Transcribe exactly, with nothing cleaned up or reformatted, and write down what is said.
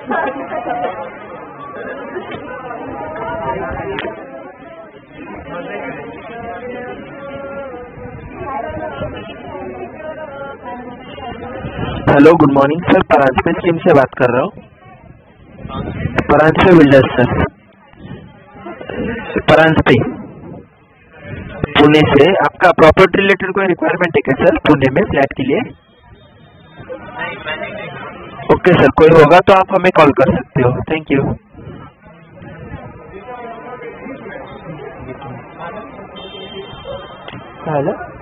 Hello, good morning sir, Paranjape team से बात कर रहा हूँ। परांजपे बिल्डर्स सर, परांजपे पुणे से। आपका प्रॉपर्टी रिलेटेड कोई रिक्वायरमेंट है क्या सर, पुणे में फ्लैट के लिए? ओके सर, कोई होगा तो आप हमें कॉल कर सकते हो। Thank you. हेलो।